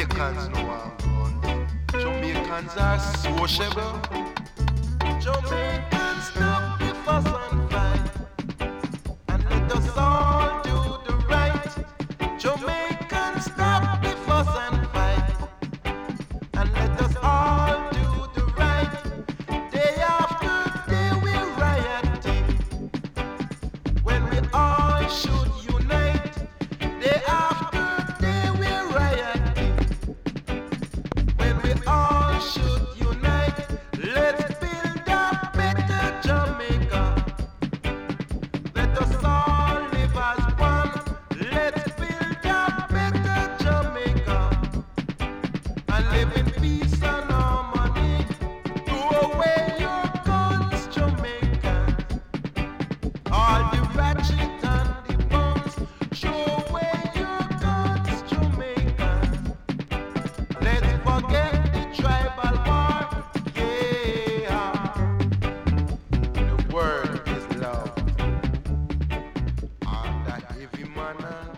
Jamaicans know how guns. Jamaicans are sociable. Jamaicans stop the fuss and fight, and let us all do the right. Jamaicans stop the fuss and fight, and let us all do the right. Day after day we're rioting, when we all should unite. Day after day we're rioting, when we all should unite. Let's build a better Jamaica. Let us all live as one. Let's build a better Jamaica and live in peace and harmony. Throw away your guns, Jamaicans. All the ratchet and the bombs. Throw away your guns, Jamaicans. Let's forget the tribal war. Yeah. The word is love. And that heavy man